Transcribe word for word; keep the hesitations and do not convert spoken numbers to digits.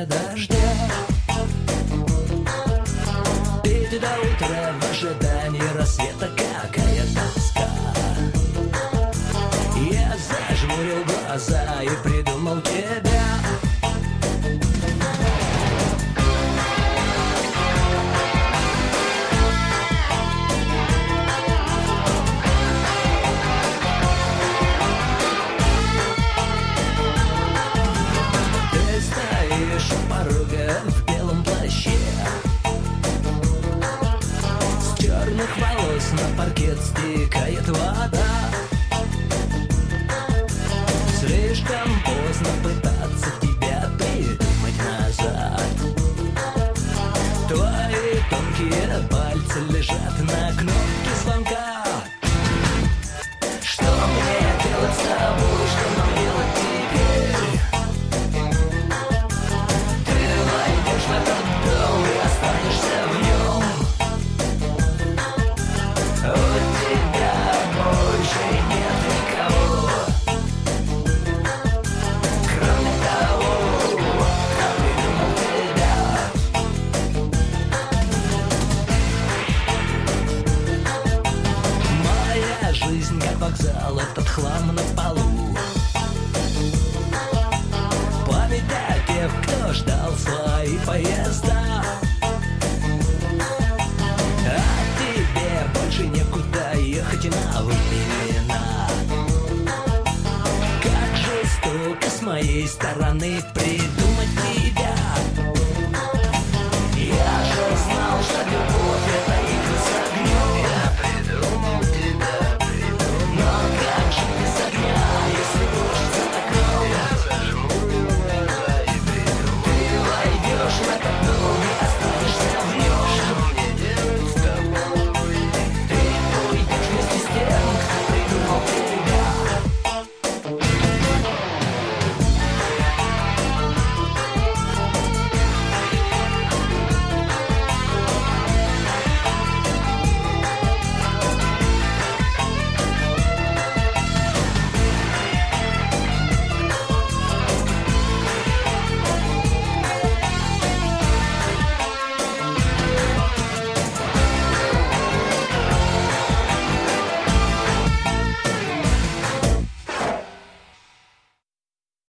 дождя. Пить до утра в ожидании рассвета, какая тоска. Я зажмурил глаза и придумал тебя. Ты стоишь у порога в белом плаще, с черных волос на паркет стекает вода. Слишком поздно пытаться тебя придумать назад. Твои тонкие пальцы лежат на кнопке звонка. Что мне делать с тобой, что нам делать теперь? Ты войдешь в этот дом и останешься в нем. У тебя больше нет никого. Кроме того, я придумал тебя. Моя жизнь как вокзал, этот хлам на полу. Память о тех, кто ждал свои поезда. А тебе больше некуда ехать на времена. Как жестоко с моей стороны предать.